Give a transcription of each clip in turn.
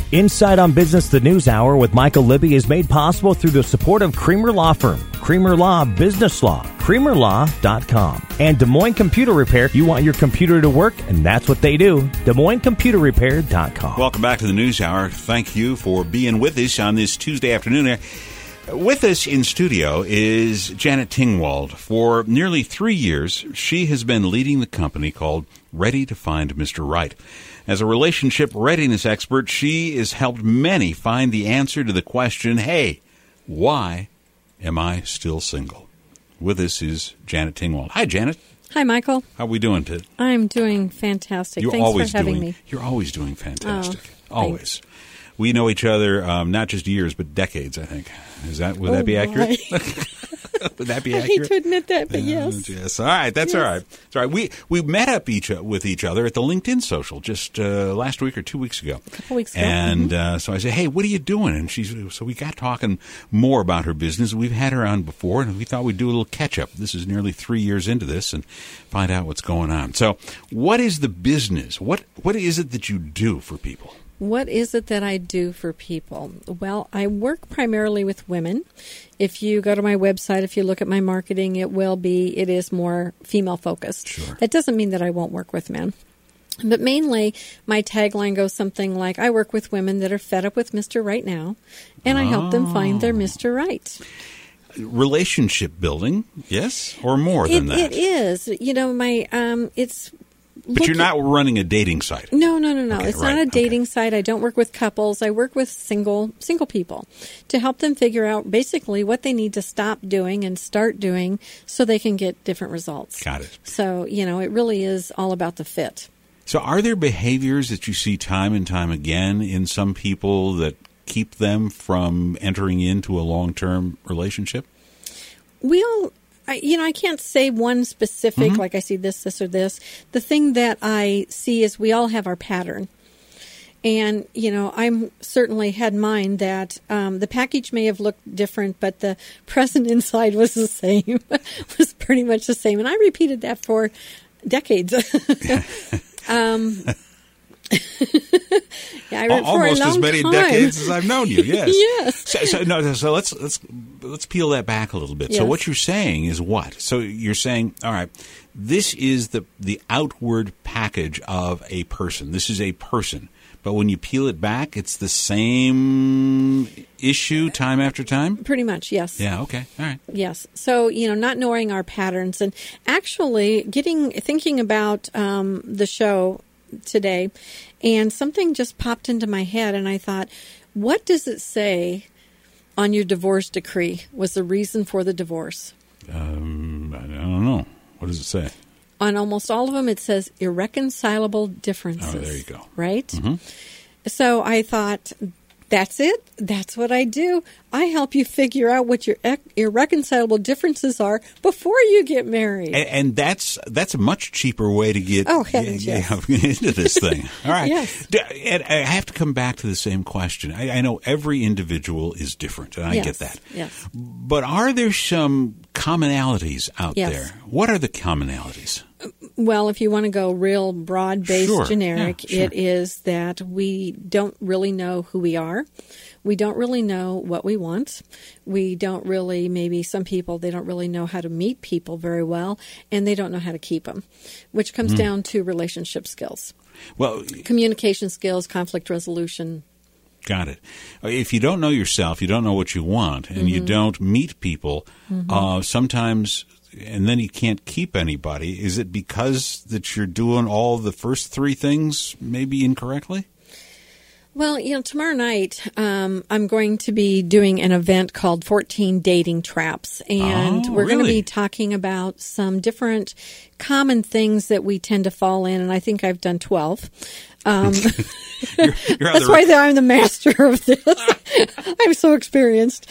Insight on Business, the News Hour with Michael Libby is made possible through the support of Creamer Law Firm, Creamer Law Business Law, CreamerLaw.com, and Des Moines Computer Repair. You want your computer to work, and that's what they do. DesMoinesComputerRepair.com. Welcome back to the News Hour. Thank you for being with us on this Tuesday afternoon. With us in studio is Janet Tingwald. For nearly 3 years, she has been leading the company called Ready to Find Mr. Right. As a relationship readiness expert, she has helped many find the answer to the question, hey, why am I still single? With us is Janet Tingwald. Hi, Janet. Hi, Michael. How are we doing today? I'm doing fantastic. Thanks for having me. You're always doing fantastic. Oh, always. We know each other not just years, but decades, I think. Would that be accurate? Would that be accurate? I hate to admit that, but yes. Yes. All right. That's all right. It's all right. We met up with each other at the LinkedIn social just last week or 2 weeks ago. A couple weeks ago. And so I said, hey, what are you doing? And so we got talking more about her business. We've had her on before, and we thought we'd do a little catch-up. This is nearly 3 years into this and find out what's going on. So what is the business? What is it that you do for people? What is it that I do for people? Well, I work primarily with women. If you go to my website, if you look at my marketing, it is more female focused. Sure. That doesn't mean that I won't work with men. But mainly, my tagline goes something like, I work with women that are fed up with Mr. Right now, and I help them find their Mr. Right. Relationship building, yes? Or more than that? It is. You know, it's... But you're not running a dating site. No. Okay, it's not a dating site. I don't work with couples. I work with single people to help them figure out basically what they need to stop doing and start doing so they can get different results. Got it. So, it really is all about the fit. So are there behaviors that you see time and time again in some people that keep them from entering into a long-term relationship? I can't say one specific, like I see this, or this. The thing that I see is we all have our pattern. And, I'm certainly had mine that the package may have looked different, but the present inside was the same, was pretty much the same. And I repeated that for decades. Yeah, almost as many decades as I've known you. Yes. Yes. So let's peel that back a little bit. Yes. So what you're saying is what? So you're saying, all right, this is the outward package of a person. This is a person. But when you peel it back, it's the same issue time after time? Pretty much, yes. Yeah, okay. All right. Yes. So, not knowing our patterns and actually thinking about the show today, and something just popped into my head, and I thought, what does it say on your divorce decree was the reason for the divorce? I don't know. What does it say? On almost all of them, it says irreconcilable differences. Oh, there you go. Right? Mm-hmm. So I thought, that's it. That's what I do. I help you figure out what your irreconcilable differences are before you get married. And that's a much cheaper way to get into this thing. All right. Yes. And I have to come back to the same question. I know every individual is different, and I get that. Yes. But are there some commonalities out there? What are the commonalities? Well, if you want to go real broad-based generic, sure. It is that we don't really know who we are. We don't really know what we want. We don't really, maybe some people, they don't really know how to meet people very well, and they don't know how to keep them, which comes down to relationship skills. Well, communication skills, conflict resolution. Got it. If you don't know yourself, you don't know what you want, and you don't meet people, sometimes... And then you can't keep anybody. Is it because that you're doing all the first three things maybe incorrectly? Well, tomorrow night I'm going to be doing an event called 14 Dating Traps. And we're going to be talking about some different common things that we tend to fall in. And I think I've done 12. That's why I'm the master of this. I'm so experienced.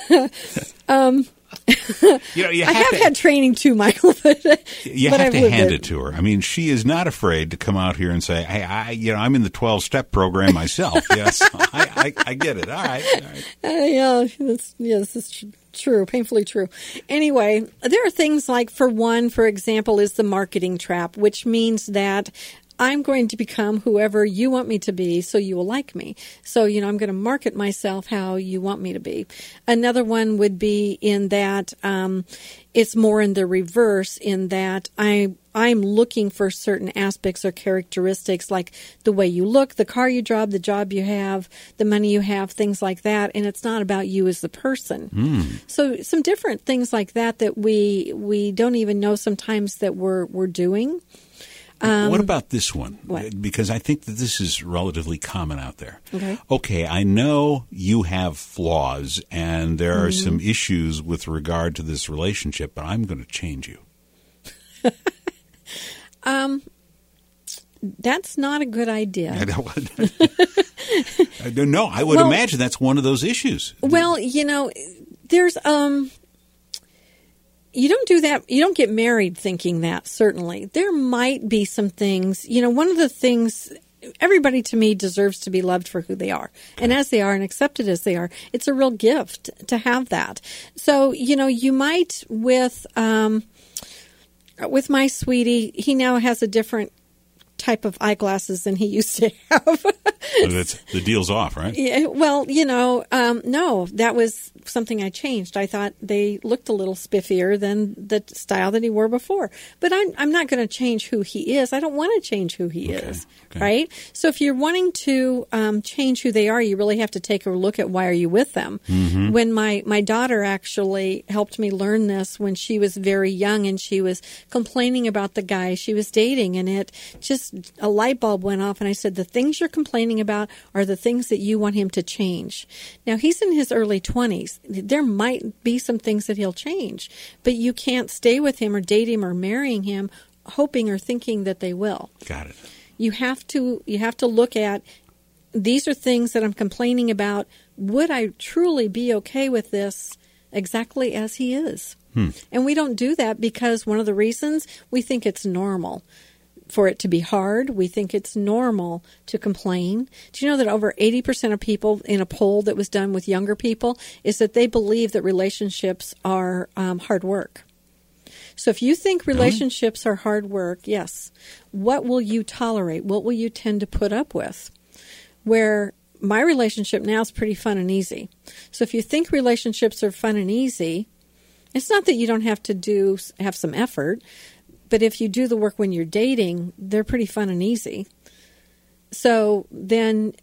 I have had training too, Michael, but you have to hand it to her. I mean, she is not afraid to come out here and say, "Hey, I'm in the 12-step program myself." Yes, I get it. All right. This is true, painfully true. Anyway, there are things like, for example, is the marketing trap, which means that I'm going to become whoever you want me to be so you will like me. So, I'm going to market myself how you want me to be. Another one would be in that it's more in the reverse, in that I'm looking for certain aspects or characteristics, like the way you look, the car you drive, the job you have, the money you have, things like that. And it's not about you as the person. So some different things like that we don't even know sometimes that we're doing. What about this one? What? Because I think that this is relatively common out there. Okay, I know you have flaws and there are some issues with regard to this relationship, but I'm going to change you. That's not a good idea. No, I would imagine that's one of those issues. Well, there's you don't do that. You don't get married thinking that, certainly. There might be some things, one of the things, everybody to me deserves to be loved for who they are and as they are and accepted as they are. It's a real gift to have that. So, you might with my sweetie, he now has a different type of eyeglasses than he used to have. The deal's off, right? Yeah, well, no, that was something I changed. I thought they looked a little spiffier than the style that he wore before. But I'm not going to change who he is. I don't want to change who he is, right? So if you're wanting to change who they are, you really have to take a look at why are you with them. When my daughter actually helped me learn this when she was very young, and she was complaining about the guy she was dating, and it just a light bulb went off, and I said, the things you're complaining about are the things that you want him to change. Now, he's in his early 20s. There might be some things that he'll change, but you can't stay with him or date him or marrying him hoping or thinking that they will. Got it. You have to look at, these are things that I'm complaining about. Would I truly be okay with this exactly as he is? And we don't do that because one of the reasons, we think it's normal for it to be hard. We think it's normal to complain. Do you know that over 80% of people in a poll that was done with younger people is that they believe that relationships are hard work? So if you think relationships are hard work, yes, what will you tolerate? What will you tend to put up with? Where my relationship now is pretty fun and easy. So if you think relationships are fun and easy, it's not that you don't have to have some effort. But if you do the work when you're dating, they're pretty fun and easy. So then,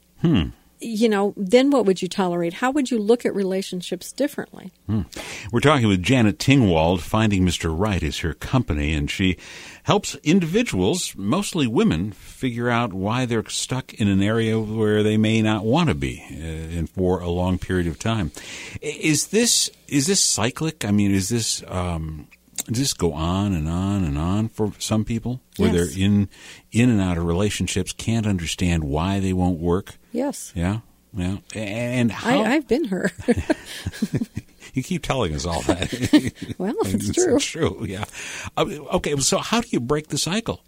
then what would you tolerate? How would you look at relationships differently? We're talking with Janet Tingwald. Finding Mr. Right is her company, and she helps individuals, mostly women, figure out why they're stuck in an area where they may not want to be and for a long period of time. Is this cyclic? I mean, is this... Does this go on and on and on for some people, where they're in and out of relationships, can't understand why they won't work? Yes. Yeah. And how... I've been her. You keep telling us all that. Well, it's true. It's true, yeah. Okay, so how do you break the cycle?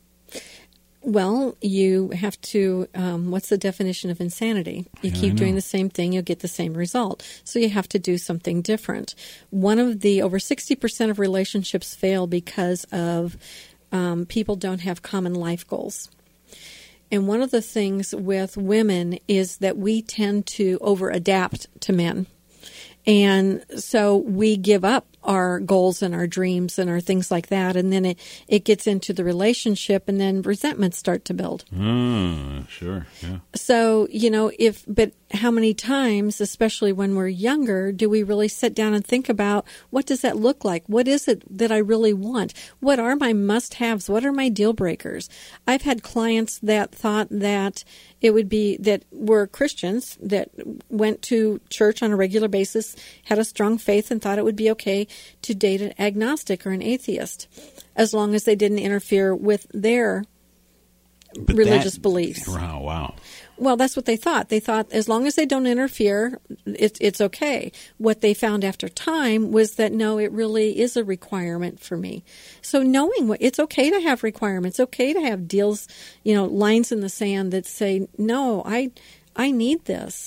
Well, you have to, what's the definition of insanity? You keep doing the same thing, you'll get the same result. So you have to do something different. Over 60% of relationships fail because of people don't have common life goals. And one of the things with women is that we tend to over-adapt to men. And so we give up our goals and our dreams and our things like that, and then it gets into the relationship, and then resentments start to build. Sure, yeah. So, but how many times, especially when we're younger, do we really sit down and think about, what does that look like? What is it that I really want? What are my must-haves? What are my deal breakers? I've had clients that thought that it would be, that were Christians, that went to church on a regular basis, had a strong faith, and thought it would be okay to date an agnostic or an atheist, as long as they didn't interfere with their religious beliefs. Wow. Well, that's what they thought. They thought as long as they don't interfere, it's okay. What they found after time was that, no, it really is a requirement for me. So knowing it's okay to have requirements, okay to have deals, lines in the sand that say, no, I need this.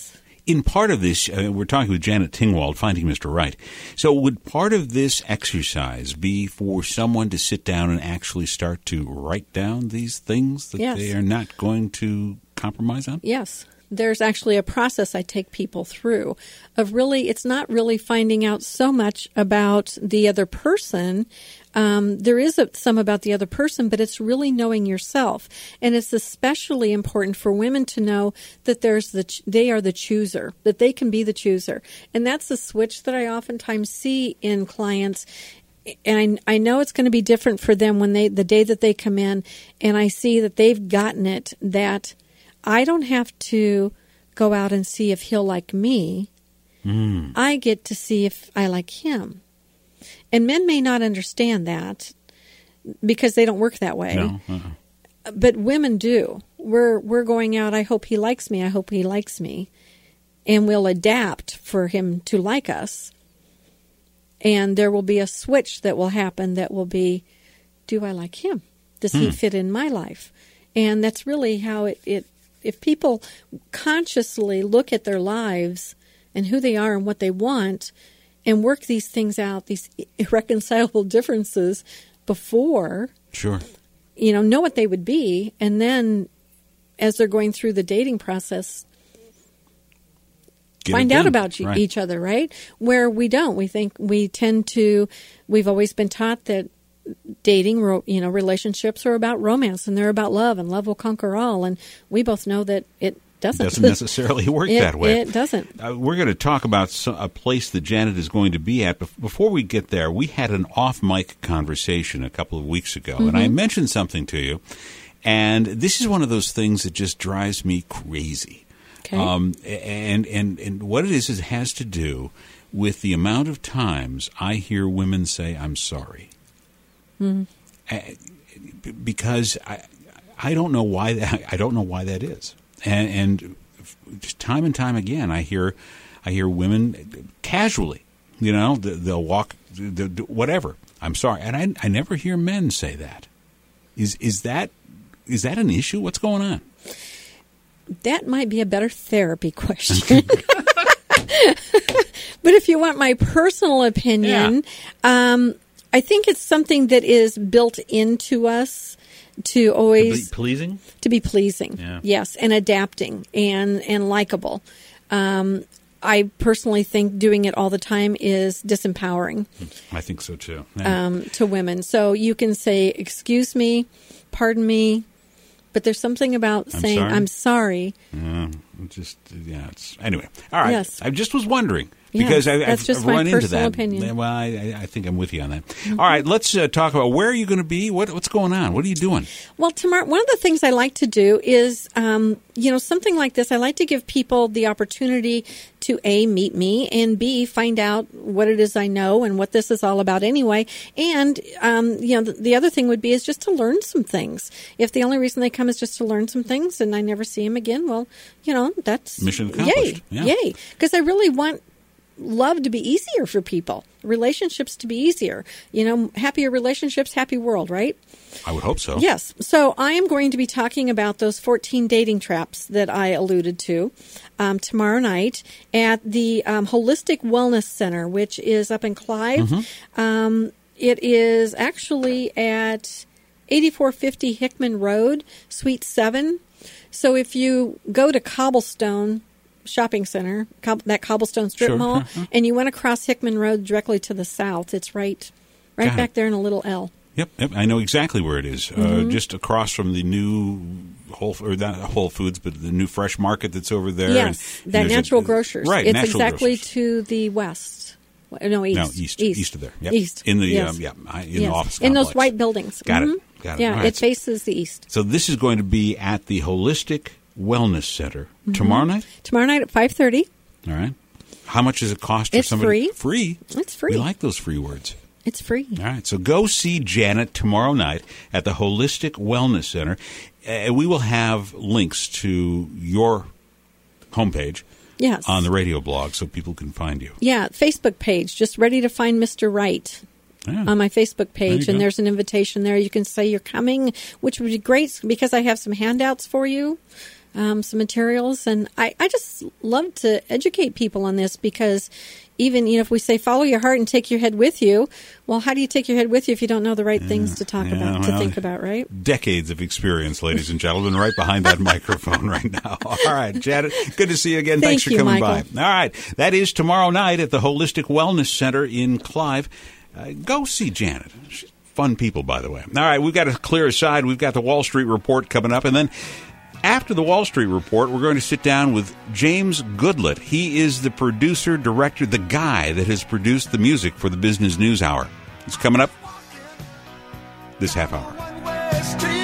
in part of this, we're talking with Janet Tingwald, Finding Mr. Right. So would part of this exercise be for someone to sit down and actually start to write down these things that they are not going to compromise on? Yes. There's actually a process I take people through of really, it's not really finding out so much about the other person. There is some about the other person, but it's really knowing yourself. And it's especially important for women to know that they are the chooser, that they can be the chooser. And that's the switch that I oftentimes see in clients. And I know it's going to be different for them when the day that they come in, and I see that they've gotten it, that I don't have to go out and see if he'll like me. I get to see if I like him. And men may not understand that because they don't work that way. No. But women do. We're going out, I hope he likes me, I hope he likes me. And we'll adapt for him to like us. And there will be a switch that will happen that will be, do I like him? Does he fit in my life? And that's really how it if people consciously look at their lives and who they are and what they want and work these things out, these irreconcilable differences before, know what they would be, and then as they're going through the dating process, find out about each other, right? Where we don't. We've always been taught that dating, relationships are about romance and they're about love, and love will conquer all. And we both know that it doesn't. Doesn't necessarily work that way. It doesn't. We're going to talk about a place that Janet is going to be at. Before we get there, we had an off-mic conversation a couple of weeks ago, and I mentioned something to you. And this is one of those things that just drives me crazy. Okay. And what it is, it has to do with the amount of times I hear women say, "I'm sorry." Because I don't know why that is, and just time and time again I hear women casually, they'll walk, whatever. I'm sorry, and I never hear men say that. Is that an issue? What's going on? That might be a better therapy question. But if you want my personal opinion, I think it's something that is built into us to always to be pleasing. Yes, and adapting and likable. I personally think doing it all the time is disempowering. I think so too. To women. So you can say, "Excuse me, pardon me," but there's something about saying, "I'm sorry." Anyway. All right. Yes. I just was wondering. Because I've run into that. Opinion. Well, I think I'm with you on that. All right, let's talk about where are you going to be? What's going on? What are you doing? Well, tomorrow, one of the things I like to do is, something like this. I like to give people the opportunity to A, meet me, and B, find out what it is I know and what this is all about anyway. And, the other thing would be is just to learn some things. If the only reason they come is just to learn some things and I never see them again, well, that's mission accomplished. Yay. Because I really want love to be easier for people, relationships to be easier. Happier relationships, happy world, right? I would hope so. Yes. So I am going to be talking about those 14 dating traps that I alluded to tomorrow night at the Holistic Wellness Center, which is up in Clive. It is actually at 8450 Hickman Road, Suite 7. So if you go to Cobblestone Shopping Center, that Cobblestone Strip Mall, and you went across Hickman Road directly to the south, it's right back there in a little L. Yep, I know exactly where it is. Just across from the new Whole Foods, but the new Fresh Market that's over there. Yes, that Natural Grocers. Right, it's Natural exactly Grocers. To the west. No, east. No, east of there. Yep. East. In the yes. the office complex. In those white buildings. Got it. Yeah, right. it faces the east. So this is going to be at the Holistic Wellness Center tomorrow night? Tomorrow night at 5:30. All right. How much does it cost for It's somebody? Free. It's free. We like those free words. It's free. All right. So go see Janet tomorrow night at the Holistic Wellness Center. We will have links to your homepage. Yes. On the radio blog so people can find you. Yeah, Facebook page, just ready to find Mr. Right. On my Facebook page, and there's an invitation there. You can say you're coming, which would be great because I have some handouts for you some materials. And I just love to educate people on this, because even, if we say follow your heart and take your head with you, well, how do you take your head with you if you don't know the right things to talk about, to think about, right? Decades of experience, ladies and gentlemen, right behind that microphone right now. All right, Janet, good to see you again. Thanks for coming by. All right, that is tomorrow night at the Holistic Wellness Center in Clive. Go see Janet. She's fun people, by the way. All right, we've got to clear aside. We've got the Wall Street Report coming up, and then after the Wall Street Report, we're going to sit down with James Goodlett. He is the producer, director, the guy that has produced the music for the Business News Hour. It's coming up this half hour.